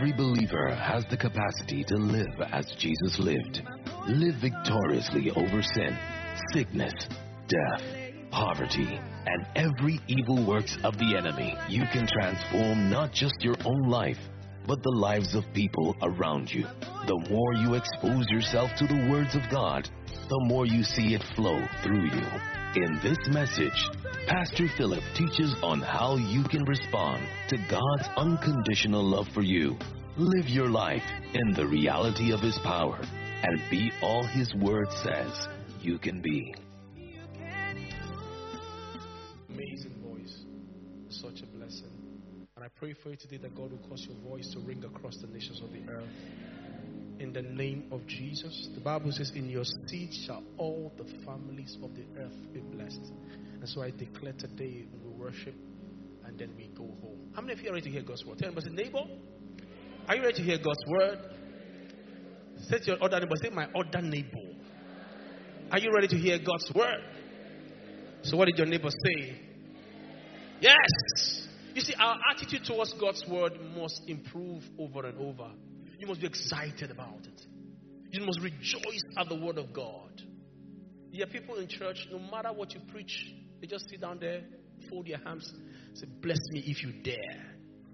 Every believer has the capacity to live as Jesus lived. Live victoriously over sin, sickness, death, poverty, and every evil works of the enemy. You can transform not just your own life, but the lives of people around you. The more you expose yourself to the words of God, the more you see it flow through you. In this message, Pastor Philip teaches on how you can respond to God's unconditional love for you. Live your life in the reality of His power and be all His Word says you can be. Amazing voice. Such a blessing. And I pray for you today that God will cause your voice to ring across the nations of the earth. In the name of Jesus. The Bible says, in your seed shall all the families of the earth be blessed. And so I declare today we will worship and then we go home. How many of you are ready to hear God's word? Tell me, say, neighbor, are you ready to hear God's word? Say to your other neighbor, say, my other neighbor. Are you ready to hear God's word? So what did your neighbor say? Yes. You see, our attitude towards God's word must improve over and over. You must be excited about it. You must rejoice at the word of God. There are people in church, no matter what you preach, they just sit down there, fold their hands, say, bless me if you dare.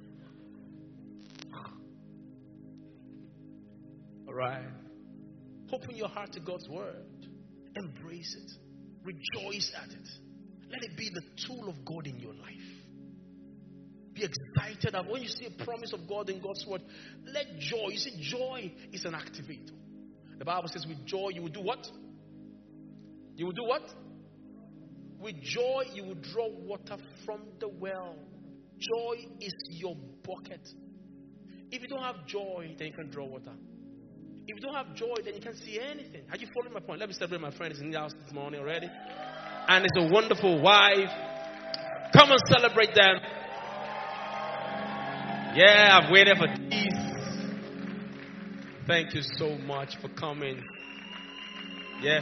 All right. Open your heart to God's word. Embrace it. Rejoice at it. Let it be the tool of God in your life. Be excited that when you see a promise of God in God's word, let joy. You see, joy is an activator. The Bible says with joy you will do what? You will do what? With joy you will draw water from the well. Joy is your bucket. If you don't have joy, then you can't draw water. If you don't have joy, then you can't see anything. Are you following my point? Let me celebrate my friend. He's in the house this morning already. And it's a wonderful wife. Come and celebrate them. Yeah, I've waited for these. Thank you so much for coming. Yes.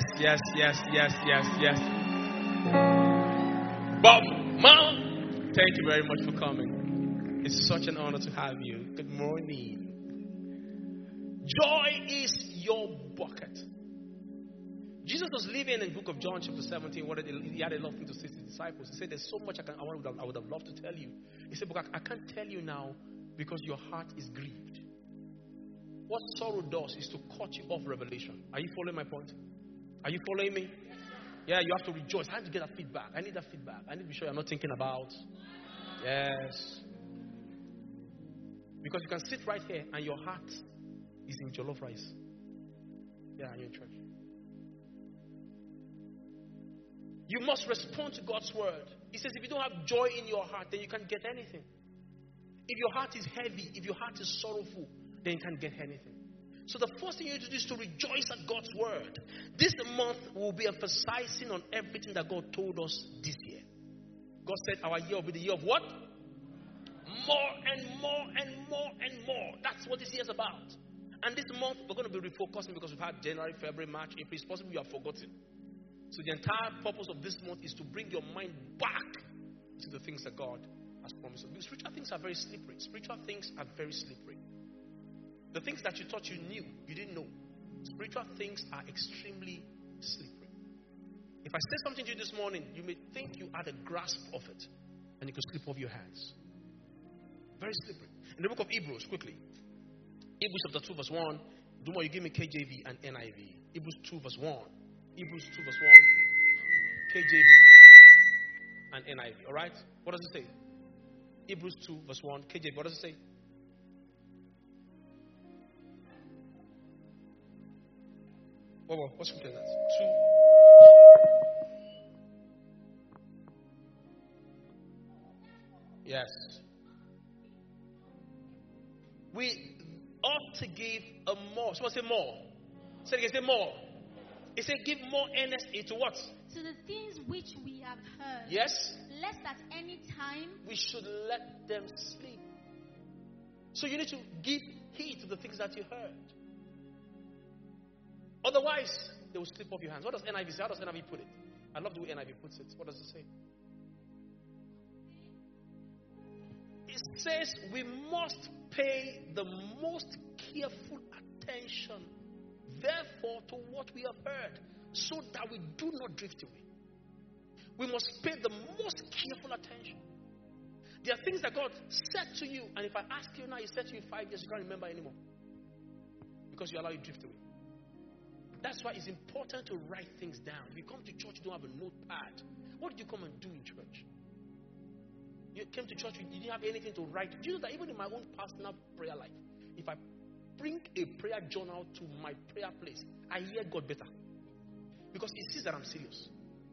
Bob, Mom, thank you very much for coming. It's such an honor to have you. Good morning. Joy is your bucket. Jesus was living in the book of John chapter 17. He had a lot of things to say to his disciples. He said, there's so much I would have loved to tell you. He said, but I can't tell you now because your heart is grieved. What sorrow does is to cut you off revelation. Are you following my point? Are you following me? Yeah, you have to rejoice. I have to get that feedback. I need that feedback. I need to be sure you're not thinking about. Yes. Because you can sit right here and your heart is in jollof rice. Yeah, you're in church. You must respond to God's word. He says if you don't have joy in your heart, then you can't get anything. If your heart is heavy, if your heart is sorrowful, then you can't get anything. So the first thing you need to do is to rejoice at God's word. This month we'll be emphasizing on everything that God told us this year. God said our year will be the year of what? More and more and more and more. That's what this year is about. And this month we're going to be refocusing because we've had January, February, March, April. It's possible you have forgotten. So the entire purpose of this month is to bring your mind back to the things that God has promised us. Because spiritual things are very slippery. Spiritual things are very slippery. The things that you thought you knew, you didn't know. Spiritual things are extremely slippery. If I say something to you this morning, you may think you had a grasp of it and it could slip off your hands. Very slippery. In the book of Hebrews, quickly. Hebrews chapter 2 verse 1. Do more, you give me KJV and NIV. Hebrews 2 verse 1. Hebrews 2 verse 1. KJV and NIV. Alright? What does it say? Hebrews 2 verse 1. KJV. What does it say? What scripture is that? 2. Yes. We ought to give a more. Someone say more. Say it again, say more. It said give more earnestly to what? To the things which we have heard. Yes. Lest at any time we should let them sleep. So you need to give heed to the things that you heard. Otherwise, they will slip off your hands. What does NIV say? How does NIV put it? I love the way NIV puts it. What does it say? it says we must pay the most careful attention, therefore, to what we have heard, so that we do not drift away. We must pay the most careful attention. There are things that God said to you, and if I ask you now, He said to you 5 years, you can't remember anymore. Because you allow you to drift away. That's why it's important to write things down. If you come to church, you don't have a notepad. What did you come and do in church? You came to church, you didn't have anything to write. Do you know that even in my own personal prayer life, if I bring a prayer journal to my prayer place, I hear God better. Because He sees that I'm serious.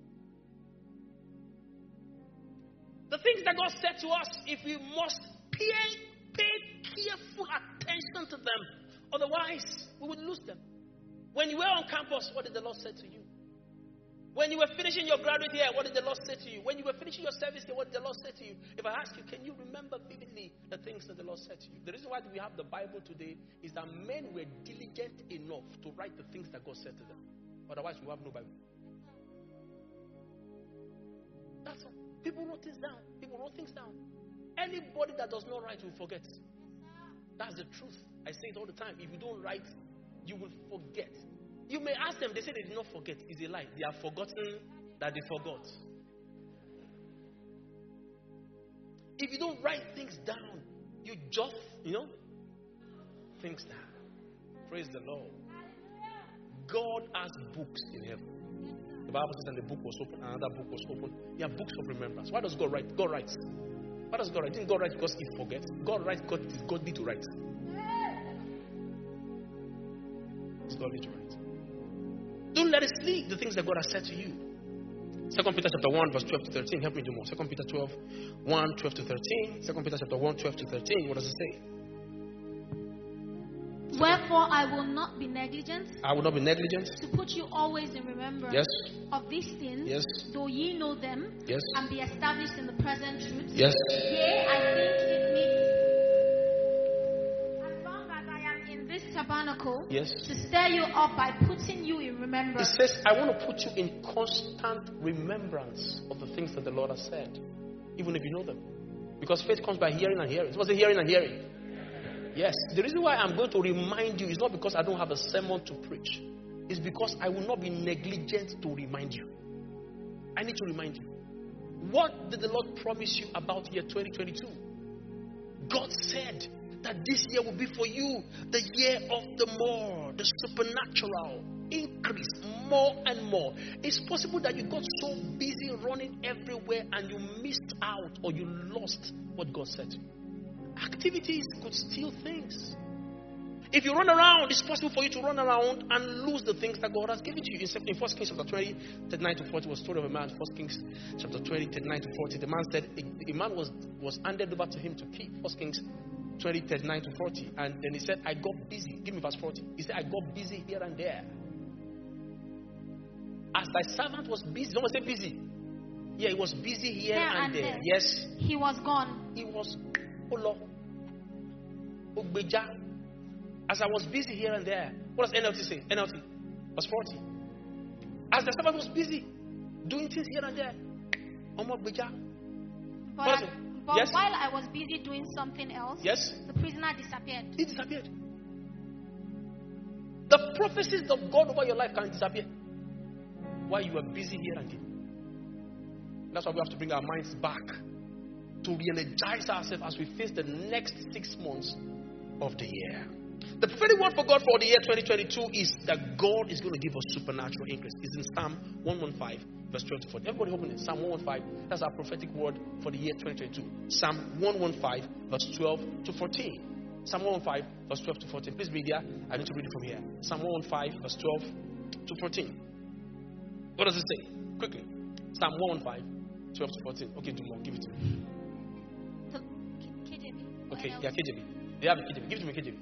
The things that God said to us, if we must pay careful attention to them, otherwise we would lose them. When you were on campus, what did the Lord say to you? When you were finishing your graduate year, what did the Lord say to you? When you were finishing your service year, what did the Lord say to you? If I ask you, can you remember vividly the things that the Lord said to you? The reason why we have the Bible today is that men were diligent enough to write the things that God said to them. Otherwise, we have no Bible. That's all. People wrote things down. People wrote things down. Anybody that does not write will forget. That's the truth. I say it all the time. If you don't write, you will forget. You may ask them, they say they did not forget. It's a lie. They have forgotten that they forgot. If you don't write things down, you just, things down. Praise the Lord. God has books in heaven. The Bible says that the book was open, another book was open. There are books of remembrance. Why does God write? God writes. Why does God write? Didn't God write because He forgets? God writes because it's godly to write. It's godly to write. Don't let it sleep, the things that God has said to you. 2 Peter chapter 1, verse 12 to 13. Help me do more. 2 Peter 1, 12 to 13. 2 Peter chapter 1, 12 to 13. What does it say? Wherefore I will not be negligent. I will not be negligent. To put you always in remembrance. Yes. Of these things. Yes. Though ye know them. Yes. And be established in the present truth. Yes. Yea, I think it meet as long as I am in this tabernacle. Yes. To stir you up by putting you in remembrance. It says, I want to put you in constant remembrance of the things that the Lord has said, even if you know them. Because faith comes by hearing and hearing. What's the hearing and hearing? Yes. The reason why I'm going to remind you is not because I don't have a sermon to preach. It's because I will not be negligent to remind you. I need to remind you. What did the Lord promise you about year 2022? God said that this year will be for you the year of the more, the supernatural increase, more and more. It's possible that you got so busy running everywhere and you missed out or you lost what God said to you. Activities could steal things. If you run around, it's possible for you to run around and lose the things that God has given to you. In 1 Kings chapter 20, 39 to 40 was a story of a man. 1 Kings chapter 20, 39 to 40. The man said, a man was handed over to him to keep. 1 Kings 20, 39 to 40. And then he said, I got busy. Give me verse 40. He said, I got busy here and there. As thy servant was busy. Someone say busy. Yeah, he was busy here and there. Yes. He was gone. He was as I was busy here and there. What does NLT say? NLT. Verse 40. As the servant was busy doing things here and there. But yes? While I was busy doing something else, yes, the prisoner disappeared. He disappeared. The prophecies of God over your life can disappear while you are busy here and there. That's why we have to bring our minds back to re-energize ourselves as we face the next 6 months of the year. The prophetic word for God for the year 2022 is that God is going to give us supernatural increase. It's in Psalm 115, verse 12 to 14. Everybody open it. Psalm 115. That's our prophetic word for the year 2022. Psalm 115, verse 12 to 14. Psalm 115, verse 12 to 14. Please read there. I need to read it from here. Psalm 115, verse 12 to 14. What does it say? Quickly. Psalm 115, 12 to 14. Okay, do more. Give it to me. KJV. Okay, yeah, KJV. They have a KJV. Give it to me, KJV.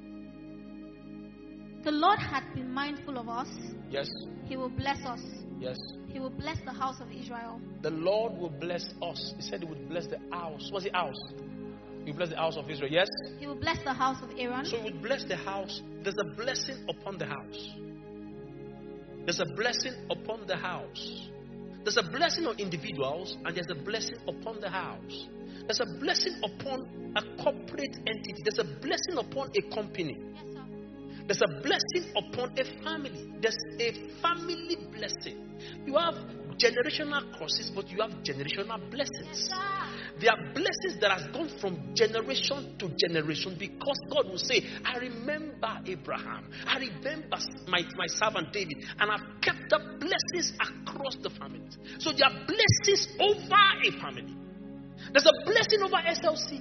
The Lord hath been mindful of us. Yes. He will bless us. Yes. He will bless the house of Israel. The Lord will bless us. He said he would bless the house. What's the house? He will bless the house of Israel. Yes? He will bless the house of Aaron. So he would bless the house. There's a blessing upon the house. There's a blessing upon the house. There's a blessing on individuals and there's a blessing upon the house. There's a blessing upon a corporate entity. There's a blessing upon a company. Yes, sir. There's a blessing upon a family. There's a family blessing. You have generational crosses, but you have generational blessings. Yes, sir. There are blessings that has gone from generation to generation because God will say, I remember Abraham. I remember my servant David. And I've kept the blessings across the families. So there are blessings over a family. There's a blessing over SLC.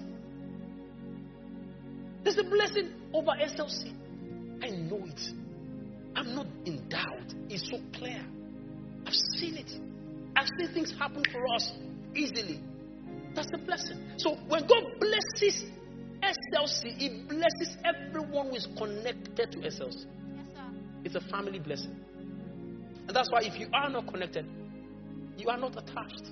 There's a blessing over SLC. I know it. I'm not in doubt. It's so clear. I've seen it. I've seen things happen for us easily. That's a blessing. So when God blesses SLC, He blesses everyone who is connected to SLC. Yes, sir. It's a family blessing. And that's why if you are not connected, you are not attached.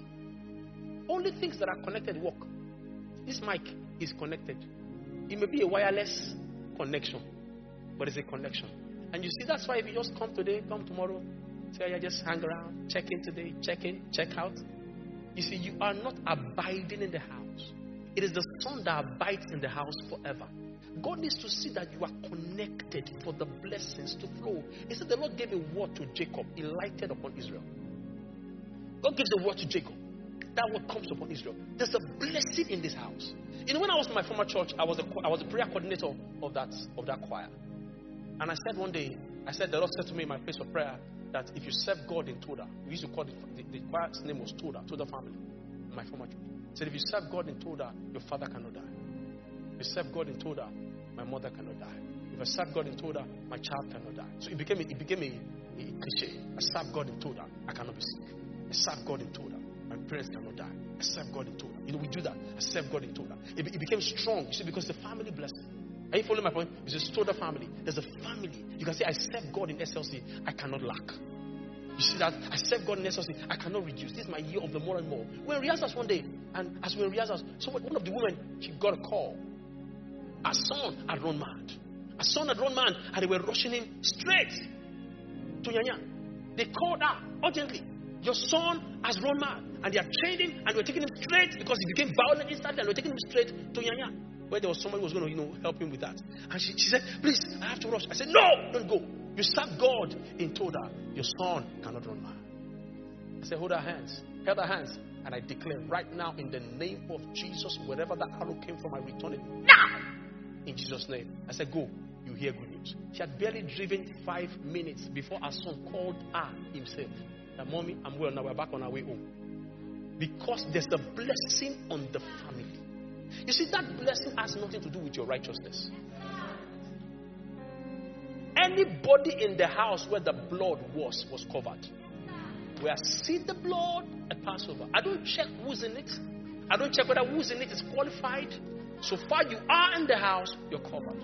Only things that are connected work. This mic is connected. It may be a wireless connection, but it's a connection. And you see, that's why if you just come today, come tomorrow, say, yeah, just hang around, check in today, check in, check out. You see, you are not abiding in the house. It is the Son that abides in the house forever. God needs to see that you are connected for the blessings to flow. He said the Lord gave a word to Jacob. He lighted upon Israel. God gives a word to Jacob. That word comes upon Israel. There's a blessing in this house. You know, when I was in my former church, I was a prayer coordinator of that choir. And I said one day, the Lord said to me in my place of prayer that if you serve God in Toda, we used to call the choir's name was Toda family, in my former church. He said if you serve God in Toda, your father cannot die. If you serve God in Toda, my mother cannot die. If I serve God in Toda, my child cannot die. So it became a cliche. I serve God in Toda, I cannot be sick. I serve God in Toda, my parents cannot die. I serve God in Toda. You know, we do that. I serve God in Toda. It became strong, you see, because the family blessing. Are you following my point? It's a Toda family. There's a family. You can say, I serve God in SLC, I cannot lack. You see that? I serve God in SLC, I cannot reduce. This is my year of the more and more. We were in rehearsals one day, and as we were in rehearsals, one of the women, she got a call. Her son had run mad. Her son had run mad, and they were rushing him straight to Nyanya. They called her urgently. Your son has run mad, and they are trained him, and we're taking him straight because he became violent instantly, and we're taking him straight to Nyanya, where there was somebody who was going to, help him with that. And she said, please, I have to rush. I said, no, don't go. You serve God in Toda. Your son cannot run mad. I said, hold her hands. Held her hands. And I declare right now in the name of Jesus, wherever that arrow came from, I return it now. In Jesus' name. I said, go. You hear good news. She had barely driven 5 minutes before her son called her himself. That, mommy, I'm well now. We're back on our way home. Because there's a blessing on the family. You see, that blessing has nothing to do with your righteousness. Anybody in the house where the blood was covered. Where I see the blood at Passover, I don't check who's in it. I don't check whether who's in it is qualified. So far you are in the house, you're covered.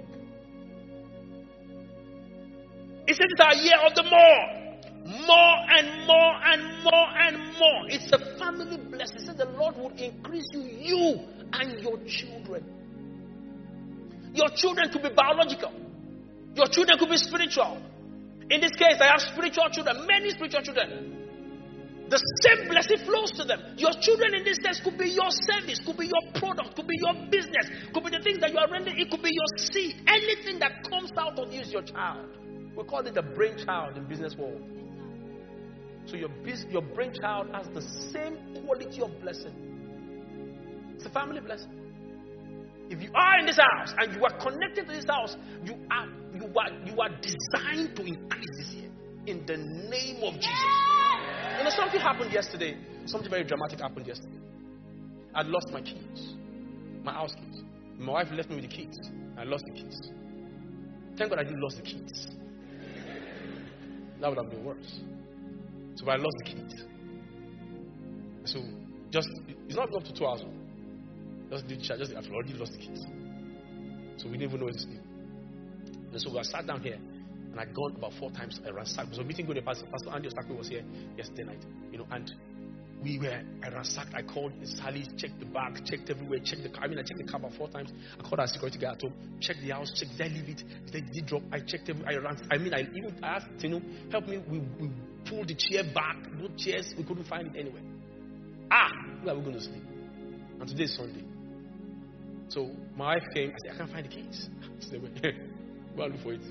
It says it's our year of the more. More and more and more and more. It's a family blessing. It says the Lord will increase you and your children. Your children could be biological. Your children could be spiritual. In this case, I have spiritual children, many spiritual children. The same blessing flows to them. Your children in this case could be your service, could be your product, could be your business, could be the things that you are rendering, it could be your seed. Anything that comes out of you is your child. We call it the brainchild in business world. So your brainchild has the same quality of blessing. It's a family blessing. If you are in this house and you are connected to this house, you are designed to increase this year in the name of Jesus. You know, something happened yesterday. Something very dramatic happened yesterday. I'd lost my keys, my house keys. My wife left me with the keys. I lost the keys. Thank God I didn't lose the keys. That would have been worse. So I lost the keys. So it's not up to 2 hours. I've already lost the keys. So we didn't even know where to sleep. And so I sat down here, and I'd gone about 4 times around. So meeting going to Pastor Andy Ostakwe was here yesterday night, you know, and I ransacked. I called Sally, checked the bag, checked everywhere, checked the car. I checked the car about 4 times. I called our security guy at home, checked the house, checked, did I leave it? Did it drop? I checked I asked, help me. We pulled the chair back, both chairs. We couldn't find it anywhere. Where are we going to sleep? And today is Sunday. So my wife came. I said, I can't find the keys. She said, go and look for it.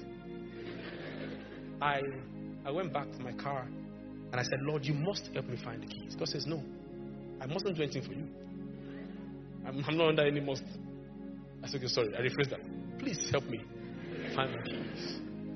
I went back to my car and I said, Lord, you must help me find the keys. God says, no, I mustn't do anything for you. I'm not under any must. I said, okay, sorry, I rephrased that. Please help me find my keys.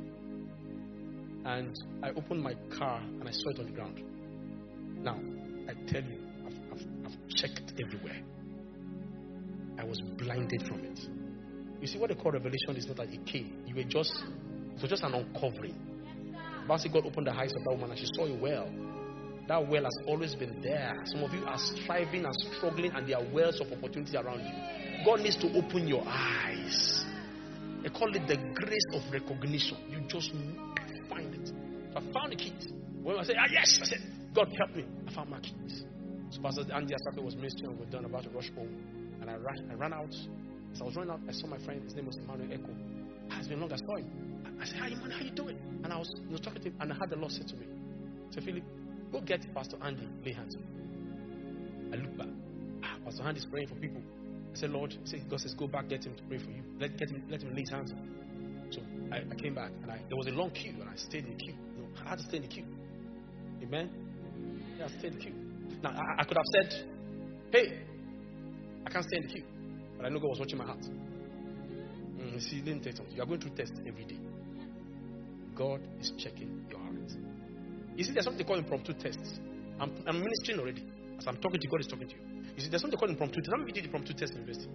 And I opened my car and I saw it on the ground. Now, I tell you, I've checked everywhere. I was blinded from it. You see, what they call revelation is not that it came. It was just an uncovering. Basically, God opened the eyes of that woman and she saw a well. That well has always been there. Some of you are striving and struggling and there are wells of opportunity around you. God needs to open your eyes. They call it the grace of recognition. You just find it. So I found the keys. When I said, yes, I said, God help me. I found my keys. So Pastor Andy Asake was ministering and we were done about to rush home. And I ran out. As I was running out, I saw my friend. His name was Emmanuel Echo. It's been long, I saw him. I said, hi, man, how you doing? And I was talking to him, and I had the Lord say to me, so Philip, go get Pastor Andy, lay hands on him. I look back. Pastor Andy is praying for people. I said, Lord, God says, go back, get him to pray for you. Let him lay his hands on him. So I came back, and there was a long queue, and I stayed in the queue. I had to stay in the queue. Amen? Yeah, I stayed in the queue. Now, I could have said, hey, I can't stay in the queue. But I know God was watching my heart. You see, let me tell you something. You are going through tests every day. God is checking your heart. You see, there's something they call impromptu tests. I'm ministering already. As I'm talking to you, God is talking to you. You see, there's something they call impromptu tests. How many of you did impromptu test in university?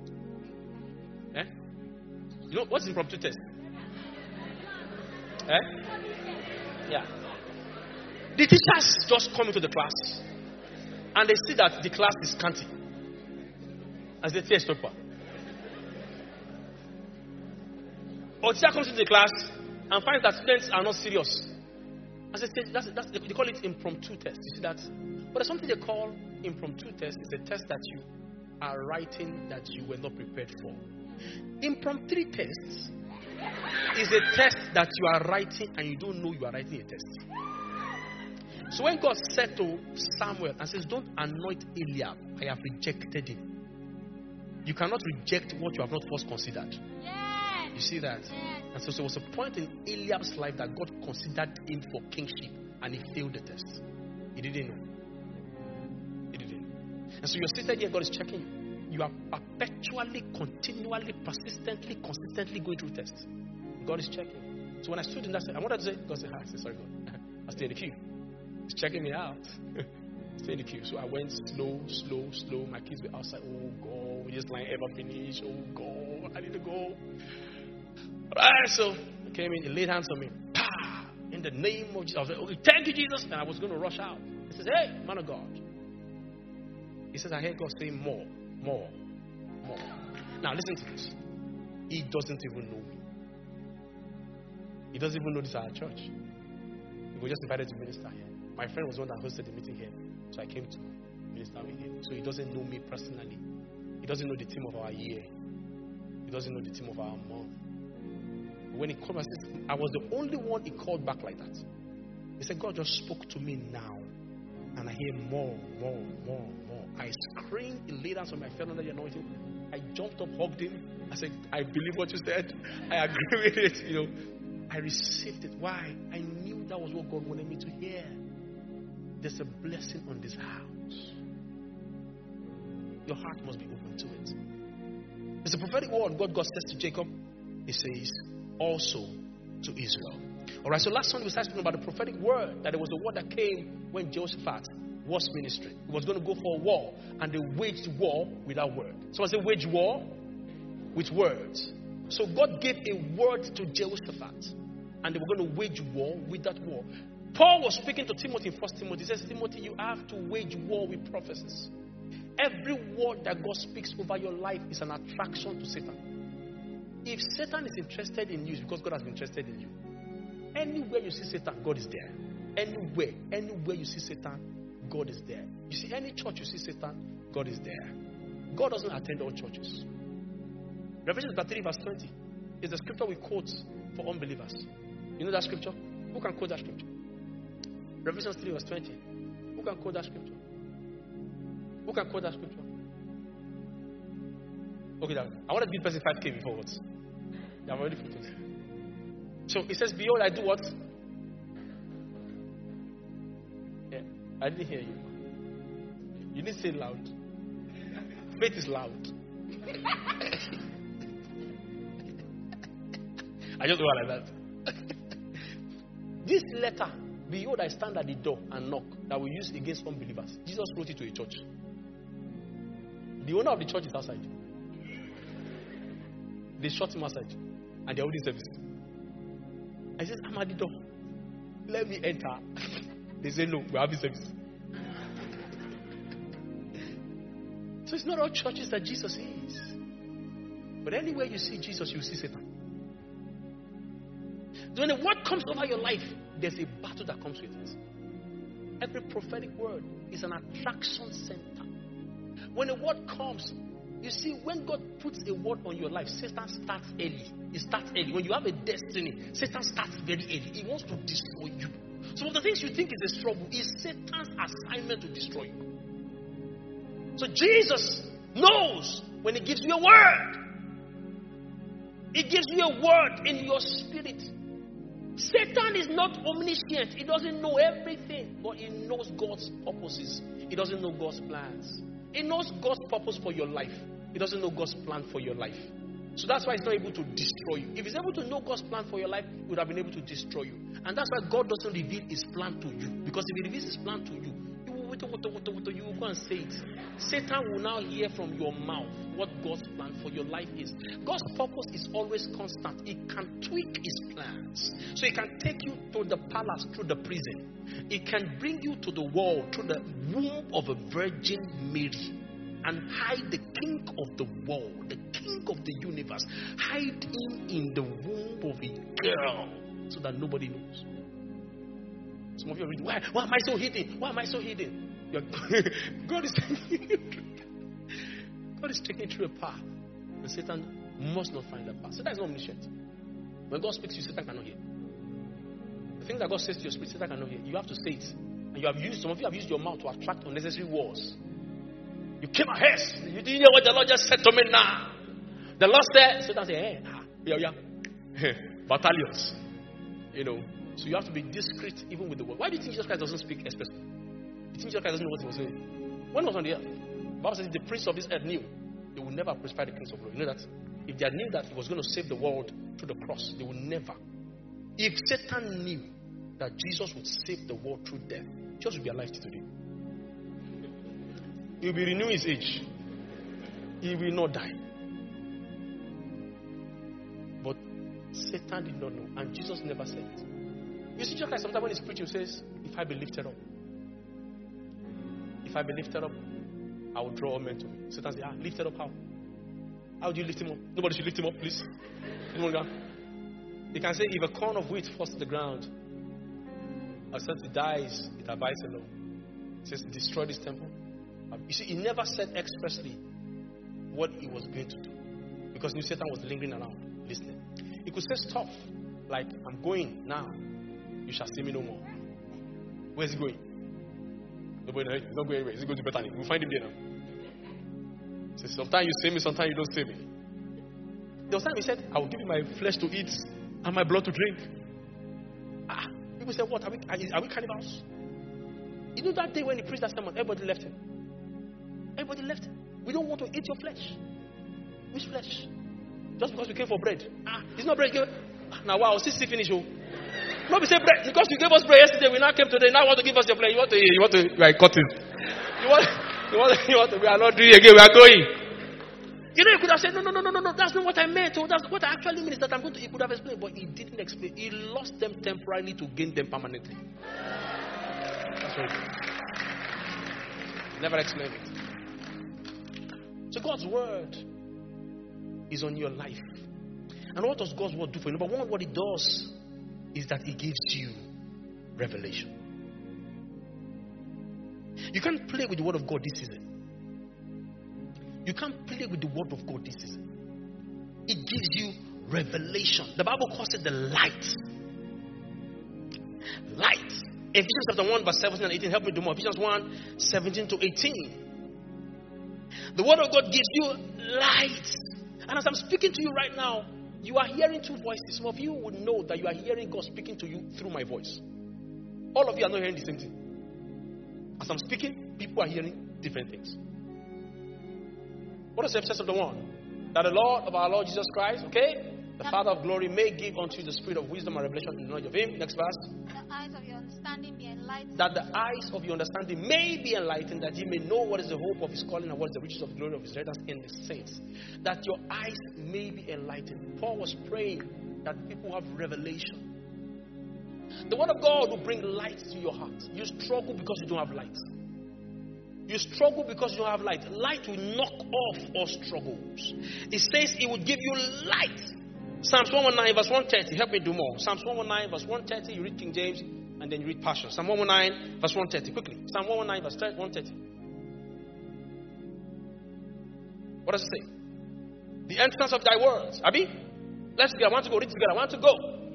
You know, what's impromptu test? Yeah. The teachers just come into the class and they see that the class is scanty. As they test paper. Or teacher comes into the class and finds that students are not serious. As they call it impromptu test. You see that? But there's something they call impromptu test. It's a test that you are writing that you were not prepared for. Impromptu tests is a test that you are writing and you don't know you are writing a test. So when God said to Samuel and says, don't anoint Eliab, I have rejected him. You cannot reject what you have not first considered. Yes. You see that? Yes. And so there was a point in Eliab's life that God considered him for kingship and he failed the test. He didn't know. He didn't. And so you're seated here, God is checking you. You are perpetually, continually, persistently, consistently going through tests. God is checking. So when I stood in that, I wanted to say, God said, hi. I said, sorry, God. I stay in the queue. He's checking me out. Stay in the queue. So I went slow. My kids were outside. Oh God, we just line ever finish. Oh God, I need to go. Alright, so I came in, he laid hands on me. Pah! In the name of Jesus. I was like, okay, thank you, Jesus. And I was going to rush out. He says, hey, man of God. He says, I heard God saying more. Now listen to this. He doesn't even know me. He doesn't even know this at our church. He was just invited to minister here. My friend was the one that hosted the meeting here. So I came to minister with him. So he doesn't know me personally. He doesn't know the theme of our year. He doesn't know the theme of our month. When he called me, I was the only one he called back like that. He said, God just spoke to me now. And I hear more. I screamed, he laid hands on my fellow under the anointing. I jumped up, hugged him. I said, I believe what you said. I agree with it. I received it. Why? I knew that was what God wanted me to hear. There's a blessing on this house. Your heart must be open to it. It's a prophetic word. God says to Jacob, he says, also to Israel. Alright, so last Sunday we started speaking about the prophetic word, that it was the word that came when Jehoshaphat was ministering. He was going to go for a war, and they waged war without word. Someone say, wage war with words. So God gave a word to Jehoshaphat, and they were going to wage war with that war. Paul was speaking to Timothy in 1 Timothy. He says, Timothy, you have to wage war with prophecies. Every word that God speaks over your life is an attraction to Satan. If Satan is interested in you, it's because God has been interested in you. Anywhere you see Satan, God is there. Anywhere you see Satan, God is there. You see, any church you see Satan, God is there. God doesn't attend all churches. Revelation chapter 3 verse 20 is the scripture we quote for unbelievers. You know that scripture? Who can quote that scripture? Revelation 3 verse 20. Who can quote that scripture? Who can quote that scripture? Okay, I want to give person 5K before what? They have already quoted it. So it says, behold, I do what? Yeah, I didn't hear you. You didn't say it loud. Faith is loud. I just go out like that. This letter, behold, I stand at the door and knock, that we use against unbelievers. Jesus wrote it to a church. The owner of the church is outside. They shut him outside, and they're holding service. I said, I'm at the door. Let me enter. They say, no, we're having service. So it's not all churches that Jesus is. But anywhere you see Jesus, you see Satan. So when the word comes over your life, there's a battle that comes with it. Every prophetic word is an attraction center. When the word comes, you see, when God puts a word on your life, Satan starts early. He starts early. When you have a destiny, Satan starts very early. He wants to destroy you. Some of the things you think is a struggle is Satan's assignment to destroy you. So Jesus knows when he gives you a word. He gives you a word in your spirit. Satan is not omniscient. He doesn't know everything, but he knows God's purposes. He doesn't know God's plans. He knows God's purpose for your life. He doesn't know God's plan for your life. So that's why he's not able to destroy you. If he's able to know God's plan for your life, he would have been able to destroy you. And that's why God doesn't reveal his plan to you. Because if he reveals his plan to you, you will go and say it. Satan will now hear from your mouth what God's plan for your life is. God's purpose is always constant. He can tweak his plans. So he can take you to the palace through the prison. He can bring you to the world through the womb of a Virgin Mary and hide the king of the world, the king of the universe. Hide him in the womb of a girl so that nobody knows. Some of you are reading, why am I so hidden? Why am I so hidden? God is taking you through a path. And Satan must not find that path. Satan is not omniscient. When God speaks to you, Satan cannot hear. The things that God says to your spirit, Satan cannot hear. You have to say it. And some of you have used your mouth to attract unnecessary wars. You came ahead. You didn't hear what the Lord just said to me now. The Lord said, Satan said, battalions. So you have to be discreet even with the word. Why do you think Jesus Christ doesn't speak expressly? You think Jesus Christ doesn't know what he was saying? When he was on the earth, the Bible says the prince of this earth knew they would never crucify the prince of glory. You know that? If they knew that he was going to save the world through the cross, they would never. If Satan knew that Jesus would save the world through death, Jesus would be alive today. He will be renewing his age. He will not die. But Satan did not know, and Jesus never said it. You see, just like sometimes when he's preaching, he says, if I be lifted up, if I be lifted up, I will draw all men to me. Satan says, lifted up how? How do you lift him up? Nobody should lift him up, please. He can say, if a corn of wheat falls to the ground, as soon as it dies, it abides alone. It says, destroy this temple. You see, he never said expressly what he was going to do. Because New Satan was lingering around, listening. He could say stuff like, I'm going now. You shall see me no more. Where's he going? Nobody knows. He's not going anywhere. He's going to Bethany. We'll find him there now. He says, sometimes you see me, sometimes you don't see me. There was time he said, I will give you my flesh to eat and my blood to drink. People said, what? Are we cannibals? You know that day when he preached that sermon, everybody left him. Everybody left him. We don't want to eat your flesh. Which flesh? Just because we came for bread. It's not bread. Now, wow, still finish. Nobody say bread. Because you gave us bread yesterday, we now came today. Now you want to give us your bread. You want to like cut it. You want to, we are not doing it again. We are going. You could have said, no. That's not what I meant. That's what I actually mean is that I'm going to. He could have explained, but he didn't explain. He lost them temporarily to gain them permanently. That's what he did. Never explained it. So God's word is on your life. And what does God's word do for you? Number one, what it does is that it gives you revelation. You can't play with the word of God this season. You can't play with the word of God this season. It gives you revelation. The Bible calls it the light. Light. Ephesians chapter 1 verse 17 and 18. Help me do more. Ephesians 1, 17 to 18. The word of God gives you light. And as I'm speaking to you right now, you are hearing two voices. Some of you would know that you are hearing God speaking to you through my voice. All of you are not hearing the same thing. As I'm speaking, people are hearing different things. What is Ephesians chapter 1? That the Lord of our Lord Jesus Christ, okay, the Father of glory, may give unto you the spirit of wisdom and revelation in the knowledge of Him. Next verse. The eyes of your understanding be enlightened. That the eyes of your understanding may be enlightened, that ye may know what is the hope of His calling and what is the riches of the glory of His inheritance in the saints. That your eyes may be enlightened. Paul was praying that people have revelation. The word of God will bring light to your heart. You struggle because you don't have light. You struggle because you don't have light. Light will knock off all struggles. It says it will give you light. Psalms 119 verse 130. Help me do more. Psalms 119 verse 130. You read King James and then you read Passion. Psalm 119 verse 130. Quickly. Psalm 119 verse 130. What does it say? The entrance of thy words. Abi? Let's go. I want to go. Read together. I want to go.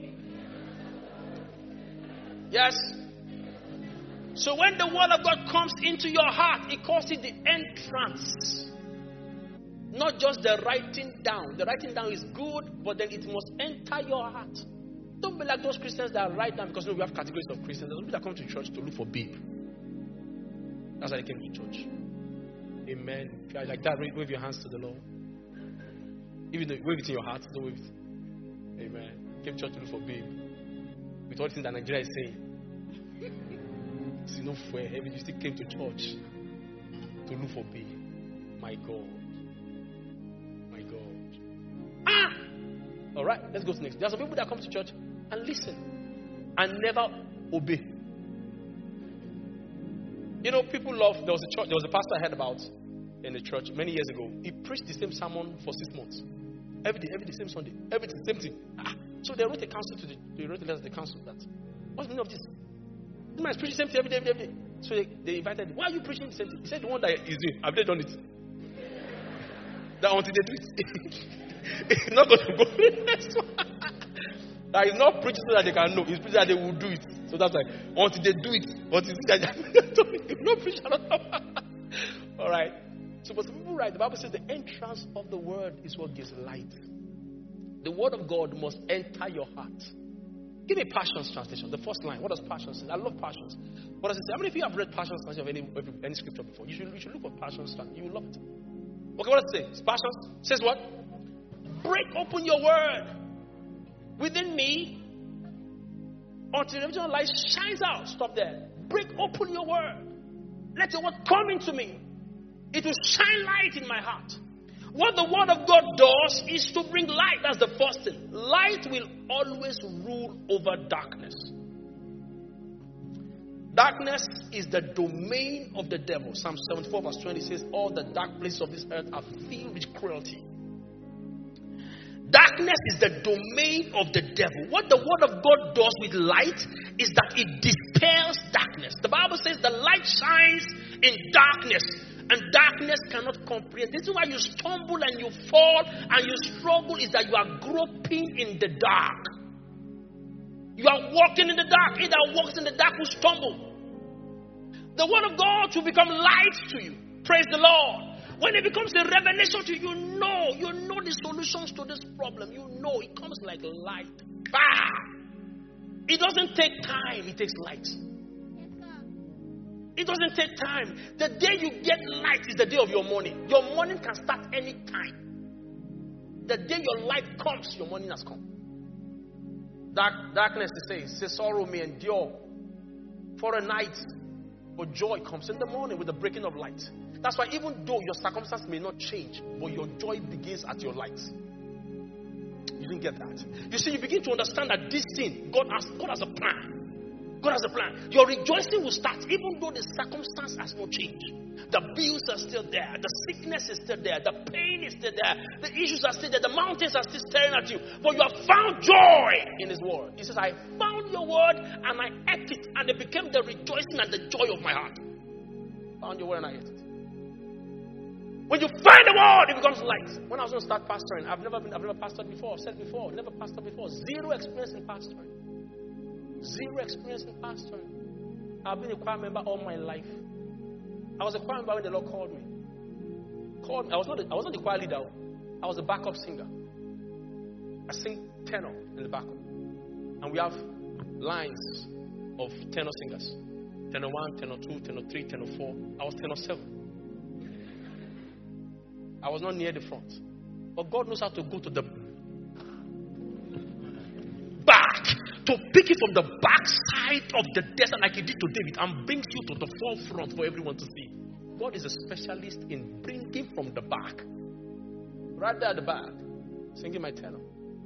Yes. So when the word of God comes into your heart, it calls it the entrance. Not just the writing down. The writing down is good, but then it must enter your heart. Don't be like those Christians that write down because we have categories of Christians. There's people that come to church to look for babe. That's why they came to church. Amen. If you are like that, wave your hands to the Lord. Even though wave it in your heart, don't wave it. Amen. Came to church to look for babe. With all the things that Nigeria is saying. It's enough for heaven. You still came to church to look for babe. My God. My God. Alright, let's go to next. There are some people that come to church and listen and never obey. You know, people love. There was a pastor I heard about in the church many years ago. He preached the same sermon for 6 months. Every day, same Sunday. Every day, same thing. So they wrote a council they wrote a letter to the council that, what's the meaning of this? This man is preaching the same thing every day. So they invited him. Why are you preaching the same thing? He said, the one that is doing, have they done it? That until they do it, it's not going to go to the next one. That he's not preaching so that they can know. He's preaching that they will do it. So that's like, until they do it, until they do it, he's not preaching another one. Alright. So but some people write, the Bible says the entrance of the word is what gives light. The word of God must enter your heart. Give me Passions translation. The first line. What does Passions say? I love Passions. What does it say? How many of you have read Passions translation of any scripture before? You should look for Passions translation. You will love it. Okay, what does it say? Passions says what? Break open your word within me until the original light shines out. Stop there. Break open your word. Let your word come into me. It will shine light in my heart. What the word of God does is to bring light. That's the first thing. Light will always rule over darkness. Darkness is the domain of the devil. Psalm 74 verse 20 says, all the dark places of this earth are filled with cruelty. Darkness is the domain of the devil. What the word of God does with light is that it dispels darkness. The Bible says the light shines in darkness, and darkness cannot comprehend. This is why you stumble and you fall and you struggle, is that you are groping in the dark. You are walking in the dark. He that walks in the dark will stumble. The word of God will become light to you. Praise the Lord. When it becomes a revelation to you, you know the solutions to this problem. You know it comes like light. It doesn't take time, it takes light. It doesn't take time. The day you get light is the day of your morning. Your morning can start any time. The day your light comes, your morning has come. Darkness, it says, sorrow may endure for a night, but joy comes in the morning with the breaking of light. That's why even though your circumstance may not change, but your joy begins at your light. You didn't get that. You see, you begin to understand that this thing, God has a plan. God has a plan. Your rejoicing will start even though the circumstance has not changed. The bills are still there. The sickness is still there. The pain is still there. The issues are still there. The mountains are still staring at you. But you have found joy in His word. He says, I found your word and I ate it, and it became the rejoicing and the joy of my heart. Found your word and I ate it. When you find the word, it becomes light. When I was going to start pastoring, I've never pastored before. I've said before, never pastored before. Zero experience in pastoring. Zero experience in pastoring. I've been a choir member all my life. I was a choir member when the Lord called me. I was not the choir leader. I was a backup singer. I sing tenor in the backup. And we have lines of tenor singers. Tenor 1, tenor 2, tenor 3, tenor 4. I was tenor 7. I was not near the front. But God knows how to go to the back. To pick it from the back side of the desert like he did to David and brings you to the forefront for everyone to see. God is a specialist in bringing from the back. Right there at the back. Singing my tenor.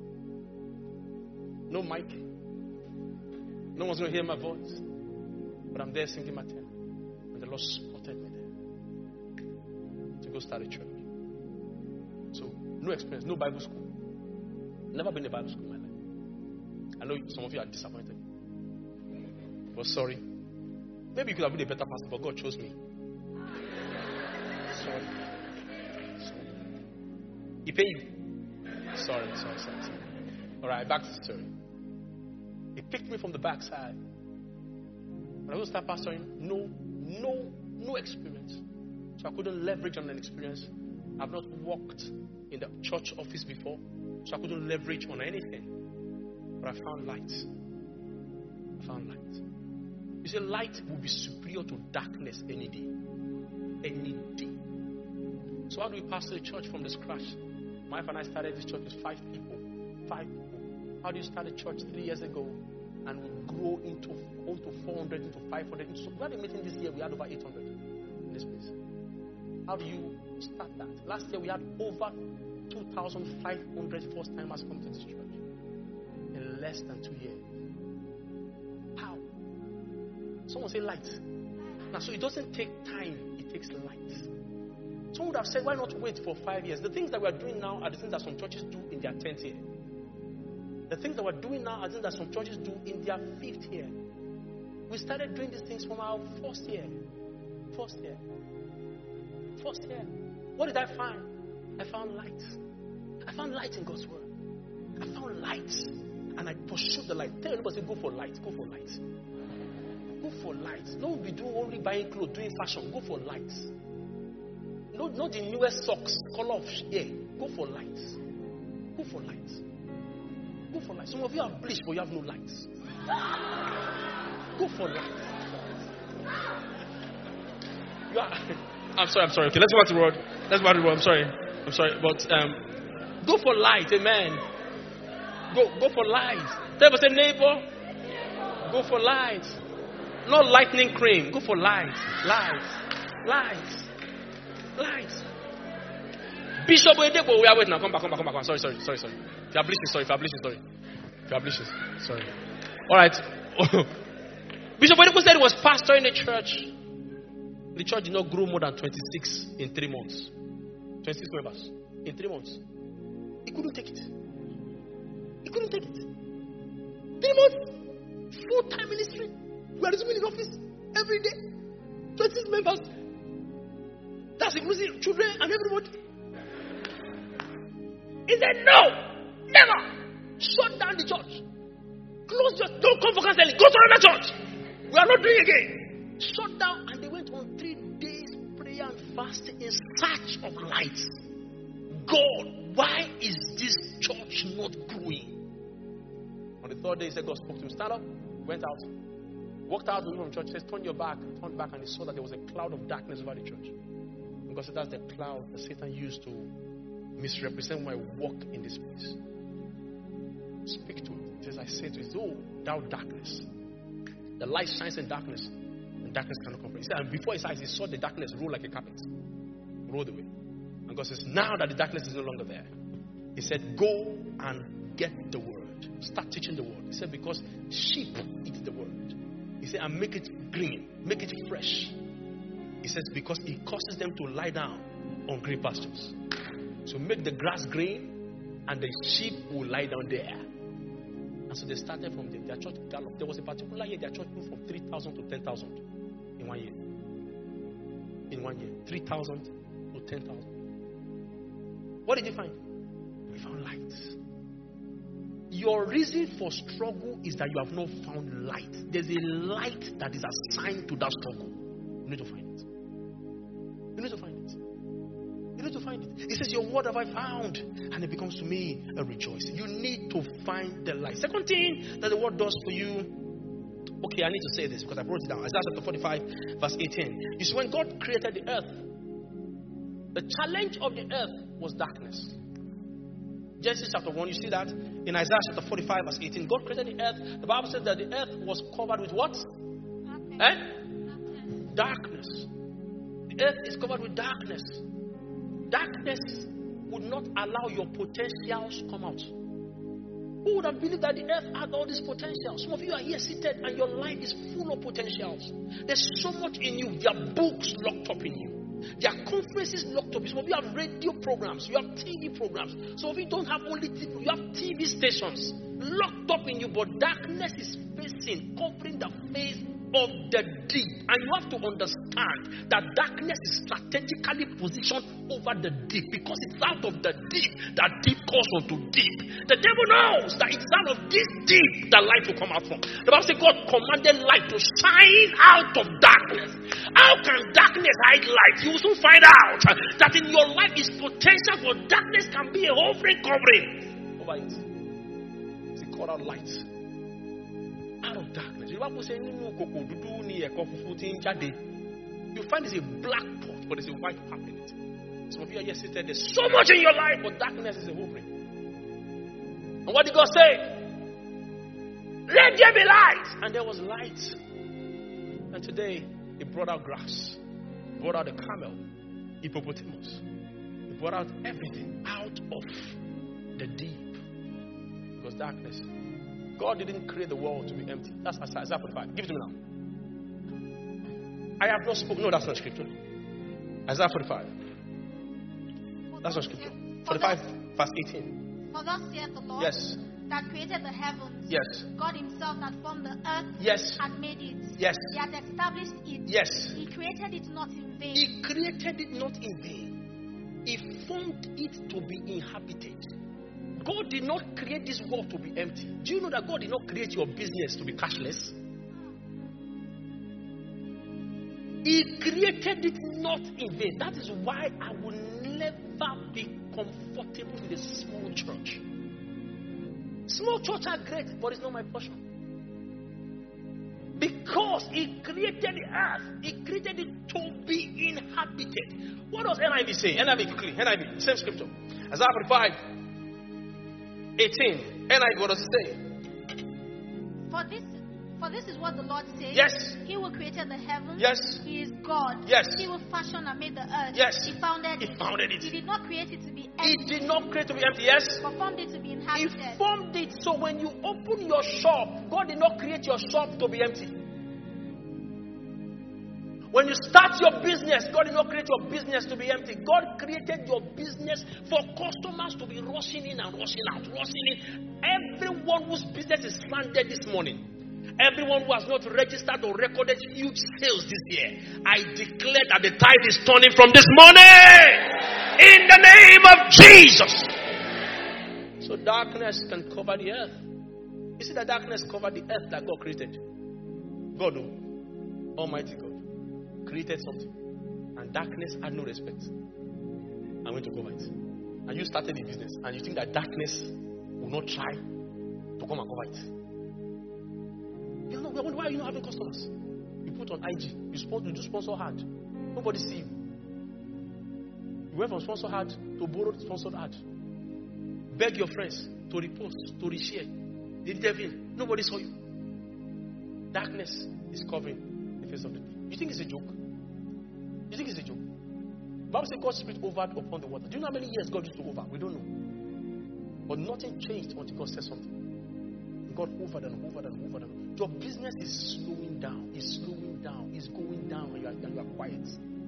No mic. No one's going to hear my voice. But I'm there singing my tenor. And the Lord spotted me there. To go start a church. So, no experience, no Bible school. Never been to Bible school in my life. I know some of you are disappointed. But sorry. Maybe you could have been a better pastor, but God chose me. Sorry. He paid you. Sorry. Alright, back to the story. He picked me from the backside. When I was going to start pastoring, no experience. So I couldn't leverage on an experience. I've not worked in the church office before, so I couldn't leverage on anything. But I found light. You see, light will be superior to darkness any day. Any day. So how do we pastor the church from the scratch? My wife and I started this church with 5 people. 5 people. How do you start a church 3 years ago and we grow into 400, into 500? So we had a meeting this year, we had over 800 in this place. How do you start that? Last year we had over 2,500 first-timers come to this church in less than 2 years. How? Someone say light. Now, so it doesn't take time, it takes light. Someone would have said, why not wait for 5 years? The things that we are doing now are the things that some churches do in their 10th year. The things that we're doing now are things that some churches do in their 5th year. We started doing these things from our first year. First year. What did I find? I found light. I found light in God's word. I found light. And I pursued the light. Tell anybody, go for light. Go for light. Go for light. Don't be doing only buying clothes, doing fashion. Go for light. Not the newest socks, color of hair. Go for light. Go for light. Go for light. Some of you have bleached, but you have no light. Go for light. I'm sorry. Okay, let's go back to the word. I'm sorry. But go for light, amen. Go for light. Tell us, neighbor. Go for light. Not lightning cream. Go for light. Light. Bishop, we are waiting now. Come back. Sorry. If you are bleaching, sorry. All right. Bishop Oyedepo said he was pastoring a church. The church did not grow more than 26 in 3 months. 26 members in 3 months. He couldn't take it. 3 months. Full-time ministry. We are resuming in office every day. 26 members. That's including children and everybody. He said, no, never. Shut down the church. Close your, don't come for counseling. Go to another church. We are not doing it again. Shut down. And they went on 3 days prayer and fasting in search of light. God, why is this church not growing? On the 3rd day, he said, God spoke to him. Stand up. Went out. Walked out from church. Says, turn your back. Turned back and he saw that there was a cloud of darkness over the church. Because that's the cloud that Satan used to misrepresent my work in this place. Speak to it. It says, I say to it, oh, thou darkness. The light shines in darkness, and darkness cannot comprehend. He said, and before his eyes, he saw the darkness roll like a carpet. Rolled away. And God says, now that the darkness is no longer there, he said, go and get the word. Start teaching the word. He said, because sheep eat the word. He said, and make it green, make it fresh. He says, because it causes them to lie down on green pastures. So make the grass green, and the sheep will lie down there. And so they started from there. Their church galloped. There was a particular year their church grew from 3,000 to 10,000 in 1 year. in 1 year. 3,000 to 10,000. What did you find? We found light. Your reason for struggle is that you have not found light. There's a light that is assigned to that struggle. You need to find it. You need to find it. You need to find it. It says, your word have I found, and it becomes to me a rejoicing. You need to find the light. Second thing that the word does for you. Okay, I need to say this because I wrote it down. Isaiah chapter 45, verse 18. You see, when God created the earth, the challenge of the earth was darkness. Genesis chapter 1, you see that? In Isaiah chapter 45, verse 18. God created the earth. The Bible says that the earth was covered with what? Darkness. The earth is covered with darkness. Darkness would not allow your potentials come out. Who would have believed that the earth had all this potential? Some of you are here seated and your life is full of potentials. There's so much in you. There are books locked up in you. There are conferences locked up. Some of you have radio programs. You have TV programs. Some of you don't have only TV. You have TV stations locked up in you. But darkness is facing, covering the face of the deep. And you have to understand that darkness is strategically positioned over the deep. Because it's out of the deep that deep calls unto deep. The devil knows that it's out of this deep that light will come out from. The Bible says God commanded light to shine out of darkness. How can darkness hide light? You will soon find out that in your life is potential for darkness can be a hovering covering over it. It's called out light. Out of darkness. You find it's a black pot, but there's a white part in it. Some of you are here seated. There's so much in your life, but darkness is a hovering. And what did God say? Let there be light. And there was light. And today, He brought out grass. He brought out the camel, hippopotamus. He brought out everything out of the deep. Because darkness. God didn't create the world to be empty. That's Isaiah 45. Give it to me now. I have not spoken. No, that's not scripture. Isaiah 45. That's not scripture. 45, verse 18. For thus saith the Lord, yes, that created the heavens. Yes. God Himself that formed the earth. Yes. And made it. Yes. He had established it. Yes. He created it not in vain. He created it not in vain. He formed it to be inhabited. God did not create this world to be empty. Do you know that God did not create your business to be cashless? He created it not in vain. That is why I will never be comfortable with a small church. Small churches are great, but it's not my portion. Because He created the earth, He created it to be inhabited. What does NIV say? NIV quickly. NIV, same scripture. Isaiah 45, 18. NIV, what does it say? For this is what the Lord says. Yes. He who created the heavens. Yes. He is God. Yes. He who fashioned and made the earth. Yes. He founded it. He did not create it to be empty. He did not create it to be empty. Yes. But formed it to be inhabited. He formed it. So when you open your shop, God did not create your shop to be empty. When you start your business, God did not create your business to be empty. God created your business for customers to be rushing in and rushing out, rushing in. Everyone whose business is stranded this morning, everyone who has not registered or recorded huge sales this year, I declare that the tide is turning from this morning in the name of Jesus. So darkness can cover the earth. You see that darkness covered the earth that God created. God, Almighty God, created something, and darkness had no respect. I went to cover it. And you started a business, and you think that darkness will not try to come and cover it. You know, why are you not having customers? You put on IG, you do sponsor ad. Nobody see you. You went from sponsor ad to borrow sponsored ad. Beg your friends to repost, to reshare. They did everything. Nobody saw you. Darkness is covering the face of the deep. You think it's a joke? You think it's a joke? The Bible says God's Spirit hovered upon the water. Do you know how many years God used to hover? We don't know. But nothing changed until God said something. And God hovered and hovered and hovered. Your business is slowing down. It's slowing down. It's going down, and you are quiet.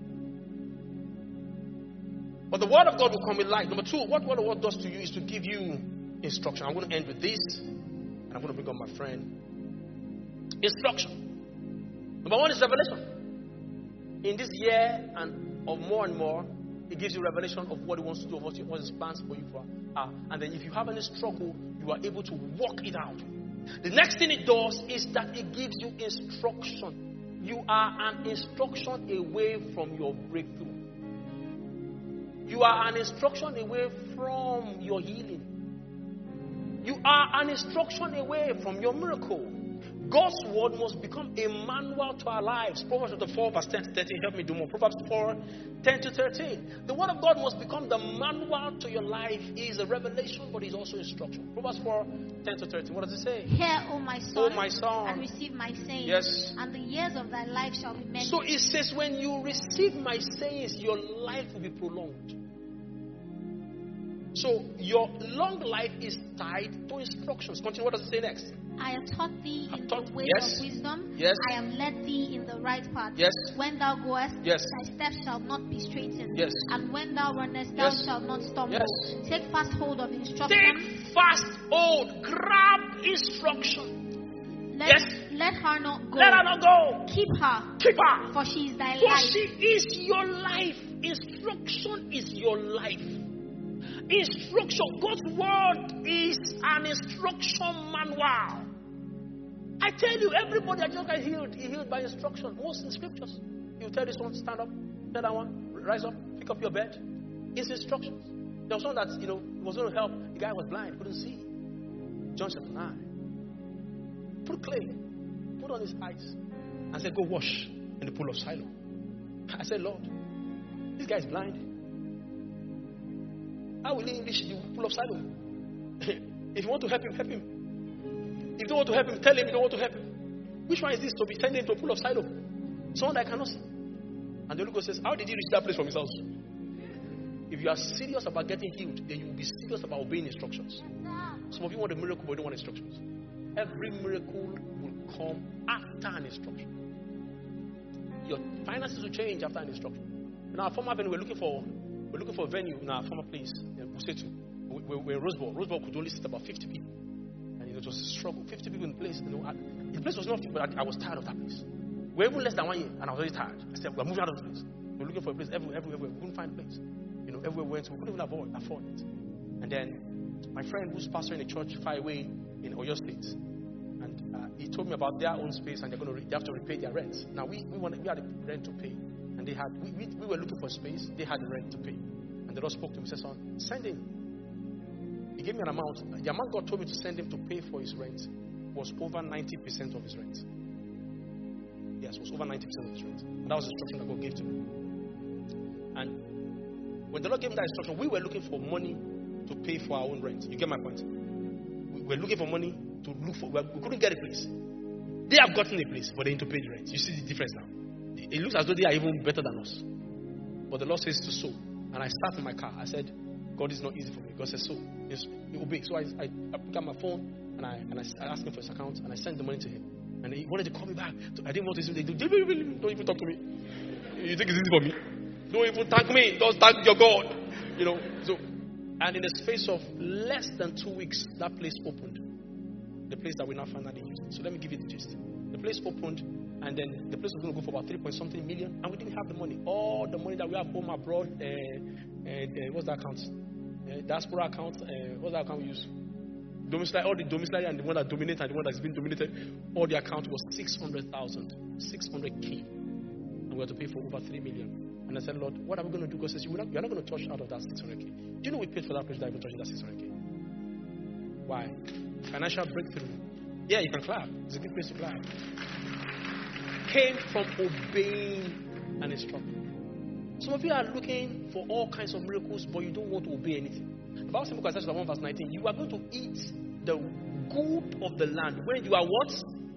But the word of God will come with light. Number two, what the word does to you is to give you instruction. I'm going to end with this, and I'm going to bring up my friend. Instruction. Number one is revelation. in this year and of more and more, it gives you revelation of what He wants to do, of what His plans for you are. And then if you have any struggle, you are able to work it out. The next thing it does is that it gives you instruction. You are an instruction away from your breakthrough. You are an instruction away from your healing. You are an instruction away from your miracle. God's word must become a manual to our lives. Proverbs chapter 4, verse 10 to 13. Help me do more. Proverbs 4, 10 to 13. The word of God must become the manual to your life. It is a revelation, but it is also instruction. Proverbs 4, 10 to 13. What does it say? Hear, O my son, and receive my sayings. Yes. And the years of thy life shall be many. So it says, when you receive my sayings, your life will be prolonged. So your long life is tied to instructions. Continue. What does it say next? I have taught thee in the way of wisdom. Yes. I have led thee in the right path. Yes. When thou goest, yes. thy steps shall not be straitened. Yes. And when thou runnest, thou shalt not stumble. Yes. Take fast hold of instruction. Take fast hold. Grab instruction. Let her not go. Let her not go. Keep her. Keep her. For she is thy For life. she is your life. Instruction is your life. Instruction. God's word is an instruction manual. I tell you, everybody that just got healed, he healed by instruction. Most in scriptures. You tell this one, stand up. Tell that one, rise up, pick up your bed. It's instructions. There was one that, was going to help. The guy was blind, couldn't see. John chapter 9. Put clay, put on his eyes, and said, go wash in the pool of Siloam. I said, Lord, this guy is blind. How will he reach the pool of Siloam? If you want to help him, help him. If you don't want to help him, tell him you don't want to help him. Which one is this to be sending him to a pool of Siloam? Someone that cannot see. And the Holy Ghost says, how did he reach that place from his house? If you are serious about getting healed, then you will be serious about obeying instructions. Some of you want a miracle, but you don't want instructions. Every miracle will come after an instruction. Your finances will change after an instruction. In our former venue, we're looking for a venue in our former place. We're in Roseboro. Roseboro could only sit about 50 people. And it was a struggle. 50 people in the place. The place was not fit, but I was tired of that place. We're even less than 1 year, and I was already tired. I said, we're moving out of the place. We're looking for a place everywhere. We couldn't find a place. Everywhere we went to, we couldn't even afford it. And then my friend who's pastoring a church far away in Oyo State, and he told me about their own space, and they have to repay their rent. Now we had a rent to pay, and they had we were looking for space. They had the rent to pay, and the Lord spoke to me and said, "Son, send him." He gave me an amount. The amount God told me to send him to pay for his rent was over 90% of his rent. Yes, it was over 90% of his rent. And that was the instruction that God gave to me. And when the Lord gave me that instruction, we were looking for money to pay for our own rent. You get my point? We were looking for money to look for. We couldn't get a place. They have gotten a place, but they need to pay the rent. You see the difference now. It looks as though they are even better than us. But the Lord says to sow. And I sat in my car. I said, God is not easy for me. God says, sow. Yes, you obey. So I picked up my phone and I asked him for his account and I sent the money to him. And he wanted to call me back. So I didn't want to say, don't even talk to me. You think it's easy for me? Don't even thank me. Don't thank your God. So, and in the space of less than 2 weeks, that place opened. The place that we now finally used. So let me give you the gist. The place opened, and then the place was going to go for about 3.something million, and we didn't have the money. All the money that we have home abroad, what's that account? Diaspora account. What's that account we use? All the domiciliary and the one that dominated and the one that's been dominated, all the account was 600,000, 600K. And we had to pay for over 3 million. And I said, Lord, what are we going to do? God says, you're not going to touch out of that 600K. Do you know we paid for that place that even touching that 600K? Why? Financial breakthrough. Yeah, you can clap. It's a good place to clap. Came from obeying an instruction. Some of you are looking for all kinds of miracles, but you don't want to obey anything. The Bible says in Isaiah 1 verse 19, you are going to eat the good of the land when you are what?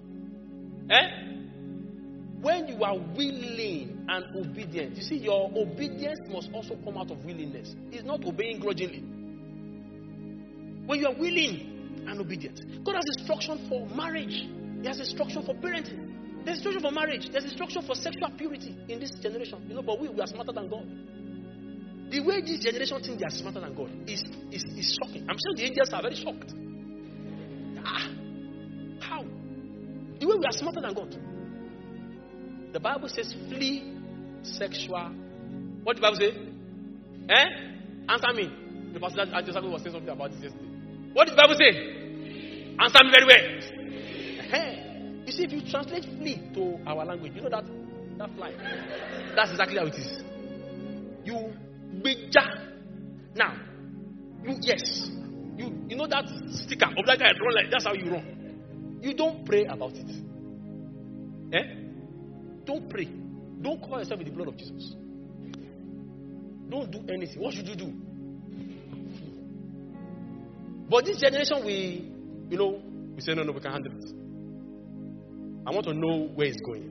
When you are willing and obedient. You see, your obedience must also come out of willingness. It's not obeying grudgingly. When you are willing and obedient. God has instruction for marriage. He has instruction for parenting. There's instruction for marriage. There's instruction for sexual purity in this generation. But we are smarter than God. The way this generation thinks they are smarter than God is shocking. I'm sure the angels are very shocked. How? The way we are smarter than God. The Bible says, flee sexual. What did the Bible say? Answer me. The pastor at Joseph was saying something about this yesterday. What did the Bible say? Answer me very well. You see, if you translate flee to our language, you know that fly. That's exactly how it is. You bija. Now, you know that sticker of that guy run like that's how you run. You don't pray about it. Don't pray. Don't cover yourself with the blood of Jesus. Don't do anything. What should you do? But this generation, we say, no, we can handle it. I want to know where it's going.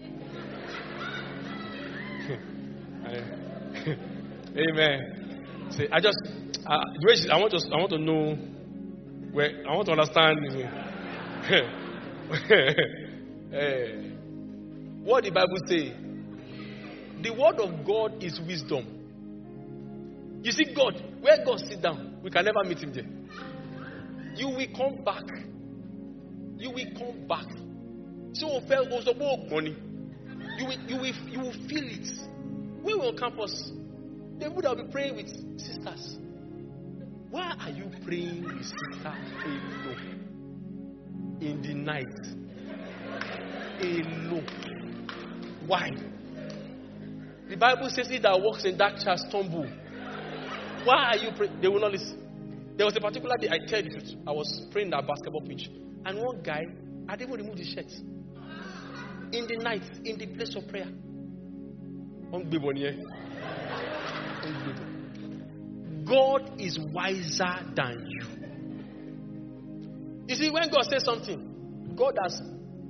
Amen. Say, I want to know where, I want to understand. What the Bible say? The word of God is wisdom. You see, God, where God sit down, we can never meet him there. You will come back. You will come back. So money. You will feel it. When we were on campus, they would have been praying with sisters. Why are you praying with sisters alone? In the night. Alone. Why? The Bible says he that walks in dark shall stumble. Why are you praying? They will not listen. There was a particular day, I tell you the truth, I was praying that basketball pitch, and one guy had even removed his shirt. In the night, in the place of prayer. God is wiser than you. You see, when God says something, God has,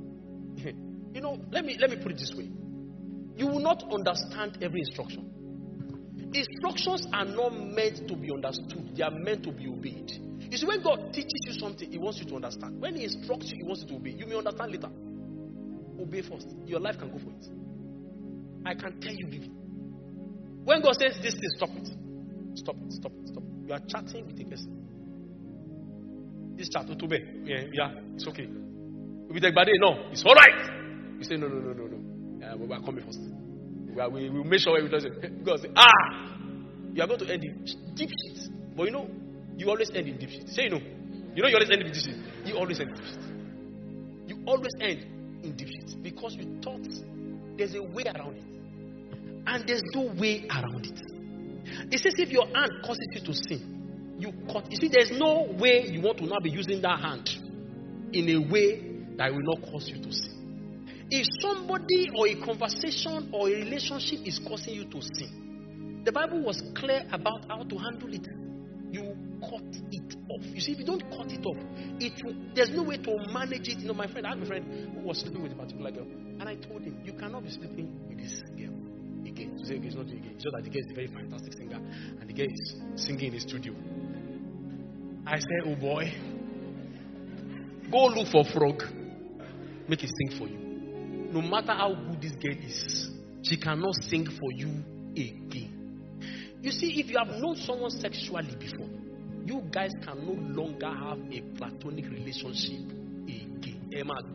let me put it this way. You will not understand every instruction. Instructions are not meant to be understood. They are meant to be obeyed. You see, when God teaches you something, He wants you to understand. When He instructs you, He wants you to obey. You may understand later. Obey first. Your life can go for it. I can tell you vividly. When God says this thing, stop it. Stop it, stop it, stop it. You are chatting with a person. This chat, yeah, it's okay. With the body, no, it's all right. You say, no. We are coming first. We will make sure we does it. God say, you are going to end in deep shit. But you always end in deep shit. Say you always end in deep shit. You always end in deep shit. You always end in deep shit because you thought there's a way around it. And there's no way around it. It says if your hand causes you to sin, you cut. You see, there's no way you want to now be using that hand in a way that will not cause you to sin. If somebody or a conversation or a relationship is causing you to sin, the Bible was clear about how to handle it. You cut it off. You see, if you don't cut it off, there's no way to manage it. My friend, I have a friend who was sleeping with a particular girl, and I told him, you cannot be sleeping with this girl again. To say it's not again. It's just that the girl is a very fantastic singer, and the girl is singing in the studio. I said, oh boy, go look for frog, make it sing for you. No matter how good this girl is, she cannot sing for you again. You see, if you have known someone sexually before, you guys can no longer have a platonic relationship again.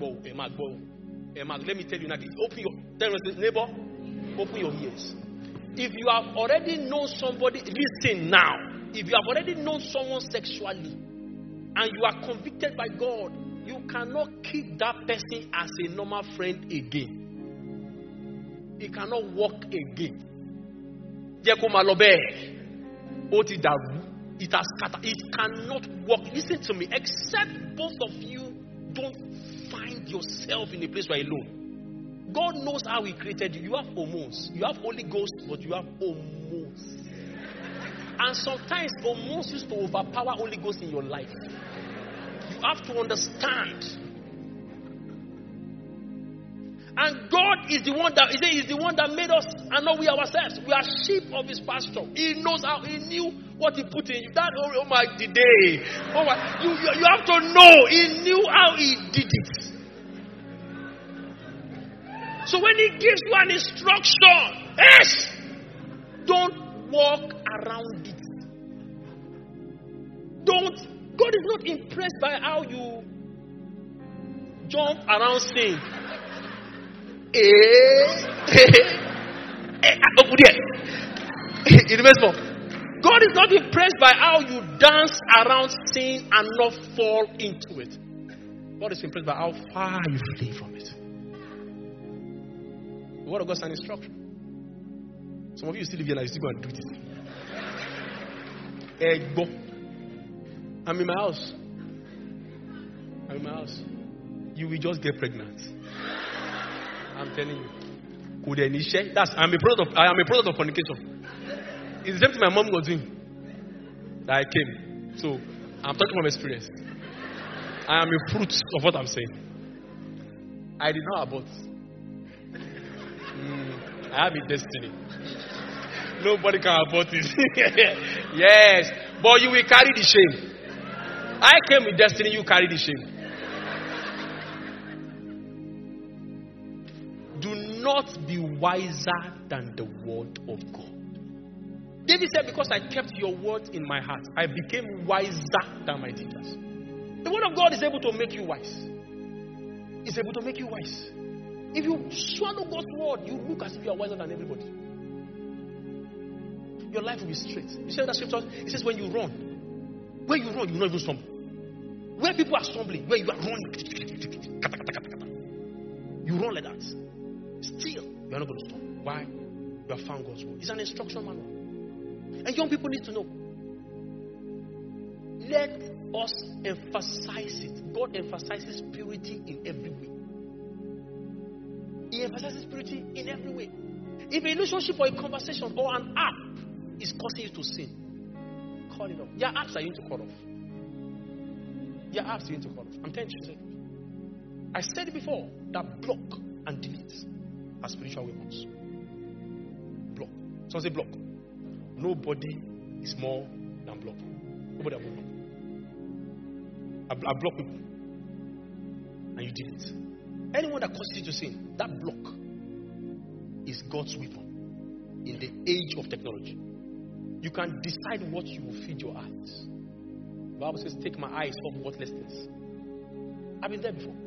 Let me tell you now. Open your neighbor, open your ears. If you have already known somebody, listen now. If you have already known someone sexually and you are convicted by God, you cannot keep that person as a normal friend again. It cannot work again. It has scattered. It cannot work. Listen to me. Except both of you don't find yourself in a place where you're alone. God knows how He created you. You have hormones. You have Holy Ghost, but you have hormones. And sometimes hormones used to overpower Holy Ghost in your life. You have to understand. And God is the one that He's the one that made us and not we ourselves. We are sheep of His pasture. He knows how. He knew what He put in you. That you have to know. He knew how He did it. So when He gives you an instruction, don't walk around it. God is not impressed by how you jump around saying, Over there. In the verse 4. God is not impressed by how you dance around sin and not fall into it. God is impressed by how far you flee from it. The word of God is an instruction. Some of you still live here and you still go and do this. I'm in my house. You will just get pregnant. I'm telling you. I am a product of fornication. It's the same thing my mom was doing. That I came. So I'm talking from experience. I am a fruit of what I'm saying. I did not abort. I have a destiny. Nobody can abort it. Yes. But you will carry the shame. I came with destiny, you carry the shame. Do not be wiser than the word of God. David said, because I kept your word in my heart, I became wiser than my teachers. The word of God is able to make you wise. It's able to make you wise. If you swallow God's word, you look as if you are wiser than everybody. Your life will be straight. You see that scripture? It says when you run, you will not even stumble. Where people are stumbling, where you are running, you run like that. Still, you are not going to stumble. Why? You have found God's word. It's an instruction manual. And young people need to know. Let us emphasize it. God emphasizes purity in every way. He emphasizes purity in every way. If a relationship or a conversation or an app is causing you to sin, call it off. There are apps that you need to call off. I'm telling you. I said it before that block and delete are spiritual weapons. Block. So I say block. Nobody is more than blocking. Nobody will block. I block people. And you delete. Anyone that causes you to sin, that block is God's weapon in the age of technology. You can decide what you will feed your eyes. The Bible says, take my eyes off worthless things. I've been there before.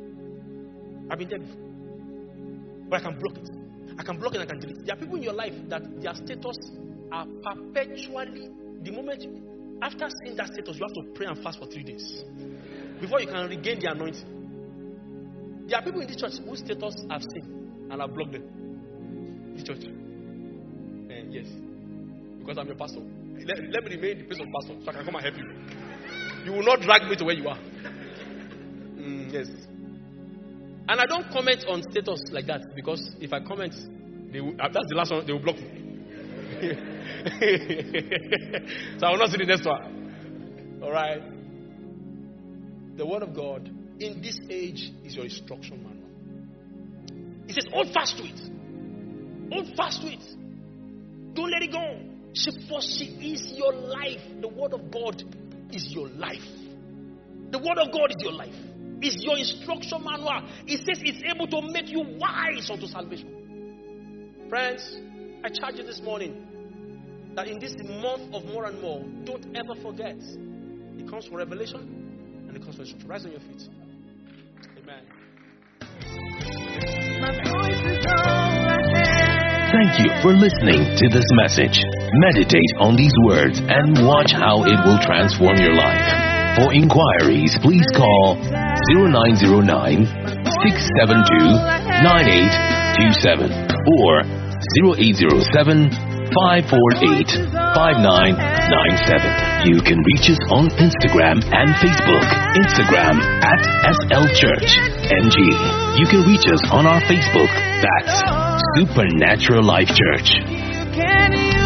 But I can block it. I can delete it. There are people in your life that their status are perpetually, the moment after seeing that status, you have to pray and fast for 3 days before you can regain the anointing. There are people in this church whose status I've seen and I've blocked them. This church. Yes. Because I'm your pastor. Let me remain the place of pastor so I can come and help you. You will not drag me to where you are. Yes. And I don't comment on status like that because if I comment, that's the last one, they will block me. So I will not see the next one. Alright. The word of God in this age is your instruction manual. He says, hold fast to it. Hold fast to it. Don't let it go. For she is your life. The word of God is your life. The word of God is your life. It's your instruction manual. It says it's able to make you wise unto salvation. Friends, I charge you this morning that in this month of more and more, don't ever forget. It comes from revelation and it comes from instruction. Rise on your feet. Amen. Thank you for listening to this message. Meditate on these words and watch how it will transform your life. For inquiries, please call 0909 672 9827 or 0807 548 5997. You can reach us on Instagram and Facebook. Instagram at SL Church NG. You can reach us on our Facebook. That's Supernatural Life Church.